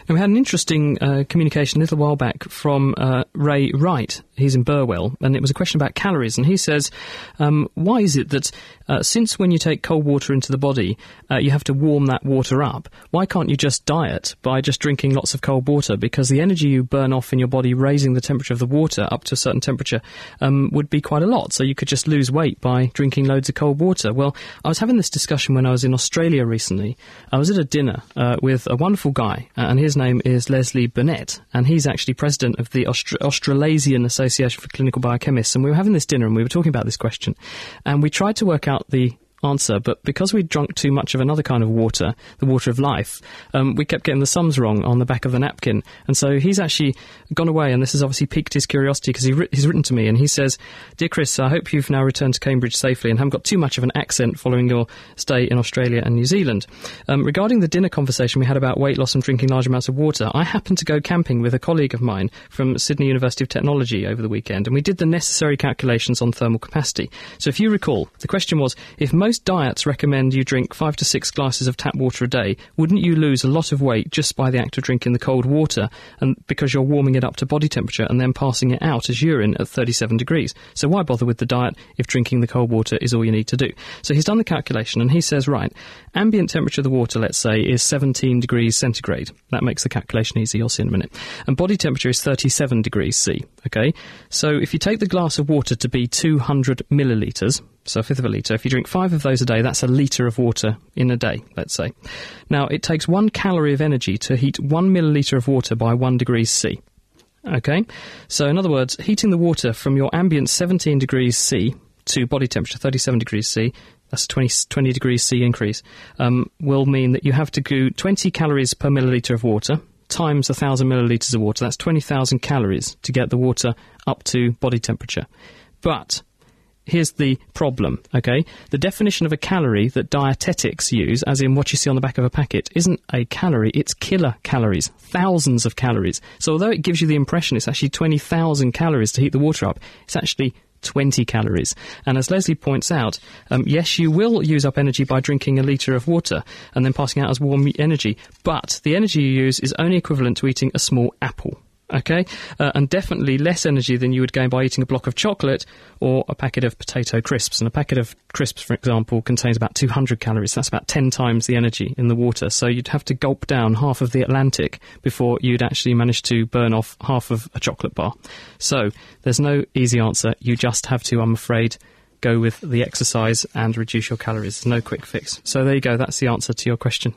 And we had an interesting communication a little while back from Ray Wright. He's in Burwell, and it was a question about calories. And he says, why is it that since when you take cold water into the body, you have to warm that water up, why can't you just diet by just drinking lots of cold water? Because the energy you burn off in your body raising the temperature of the water up to a certain temperature would be quite a lot. So you could just lose weight by drinking loads of cold water. Well, I was having this discussion when I was in Australia recently. I was at a dinner with a wonderful guy, and his name is Leslie Burnett, and he's actually president of the Australasian Association for Clinical Biochemists, and we were having this dinner and we were talking about this question, and we tried to work out the answer, but because we'd drunk too much of another kind of water, the water of life, we kept getting the sums wrong on the back of the napkin. And so he's actually gone away, and this has obviously piqued his curiosity because he's written to me and he says, "Dear Chris, I hope you've now returned to Cambridge safely and haven't got too much of an accent following your stay in Australia and New Zealand. Regarding the dinner conversation we had about weight loss and drinking large amounts of water, I happened to go camping with a colleague of mine from Sydney University of Technology over the weekend, and we did the necessary calculations on thermal capacity. So if you recall, the question was, if most diets recommend you drink 5 to 6 glasses of tap water a day, wouldn't you lose a lot of weight just by the act of drinking the cold water, and because you're warming it up to body temperature and then passing it out as urine at 37 degrees? So why bother with the diet if drinking the cold water is all you need to do?" So he's done the calculation and he says, right, ambient temperature of the water, let's say, is 17 degrees centigrade. That makes the calculation easy, you'll see in a minute. And body temperature is 37 degrees C, okay? So if you take the glass of water to be 200 millilitres, so a fifth of a litre, if you drink 5 of those a day, that's a litre of water in a day, let's say. Now, it takes 1 calorie of energy to heat 1 millilitre of water by 1 degrees C. Okay? So, in other words, heating the water from your ambient 17 degrees C to body temperature 37 degrees C, that's a 20 degrees C increase, will mean that you have to do 20 calories per millilitre of water times 1,000 millilitres of water. That's 20,000 calories to get the water up to body temperature. But here's the problem, okay? The definition of a calorie that dietetics use, as in what you see on the back of a packet, isn't a calorie, it's kilocalories, thousands of calories. So although it gives you the impression it's actually 20,000 calories to heat the water up, it's actually 20 calories. And as Leslie points out, yes, you will use up energy by drinking a litre of water and then passing out as warm energy, but the energy you use is only equivalent to eating a small apple. Okay, and definitely less energy than you would gain by eating a block of chocolate or a packet of potato crisps. And a packet of crisps, for example, contains about 200 calories. That's about 10 times the energy in the water. So you'd have to gulp down half of the Atlantic before you'd actually manage to burn off half of a chocolate bar. So there's no easy answer. You just have to, I'm afraid, go with the exercise and reduce your calories. No quick fix. So there you go. That's the answer to your question.